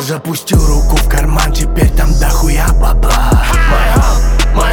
запустил руку в карман, теперь там дохуя бабла. My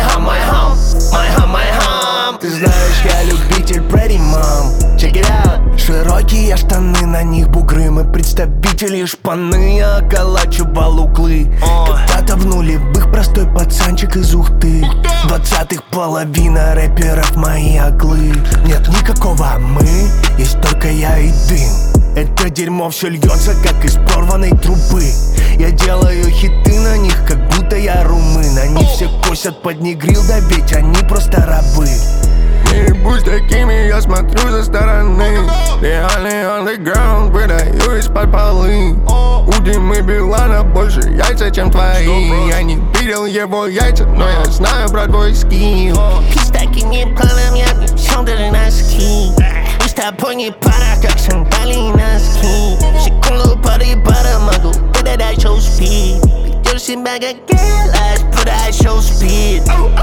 home. Ты знаешь, я любитель Pretty Mom. Check it out. Широкие штаны, на них бугры. Мы представители шпаны, я околачивал углы. Когда-то в нулевых простой пацанчик из Ухты. В 20-х половина рэперов мои оглы. Нет никакого мы, есть только я и дым. Это дерьмо все льется, как из порванной трубы. Я делаю хиты на них, как будто я румын. Они все косят под негрил, да ведь они просто рабы. Не будь такими, я смотрю со стороны. Реальный underground, выдаю из-под полы. У Димы Билана больше яйца, чем твои. Я не видел его яйца, но я знаю про твой скилл. Ты с такими планами, я не всем даже носки. Мы с тобой не пара, как сандали и носки. Секунду пара могу выдать show speed. Ведешь себя как гелась, продай show speed.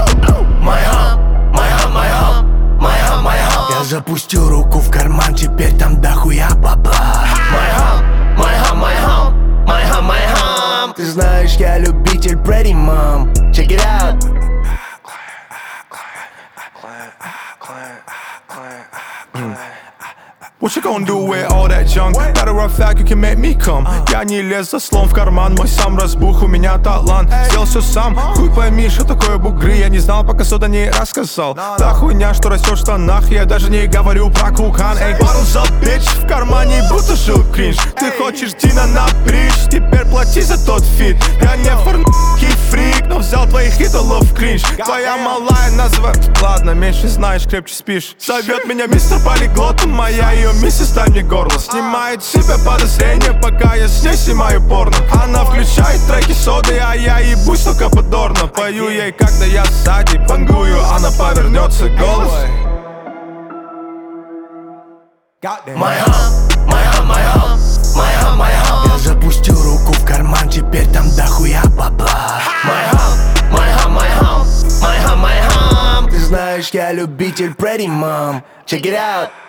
Я запустил руку в карман, теперь там дохуя бабла. My home. Ты знаешь, я любитель Pretty Mom. Check it out. What you gonna do with all that junk? Better run fact, you can make me come. Я не лез за слом в карман, мой сам разбух, у меня талант. Сделал все сам, хуй пойми, что такое бугры. Я не знал, пока сюда не рассказал. Та хуйня, что растет в штанах, я даже не говорю про кукан. Эй, bottles up, bitch, в кармане будто жил кринж. Ты хочешь Дина на бридж, теперь плати за тот фит. Я не форнкий фрик, но взял твоих идолов в кринж. Твоя малая называет, ладно, меньше знаешь, крепче спишь. Зовет меня мистер полиглот, моя ее миссис, дай мне горло. Снимает с себя подозрения, пока я с ней снимаю порно. Она включает треки соды, а я ебусь только подорно. Пою ей, когда я сзади бангую, она повернется голос. My home. Я запустил руку в карман, теперь там дохуя бабла. My home. Ты знаешь, я любитель Pretty Mom. Check it out.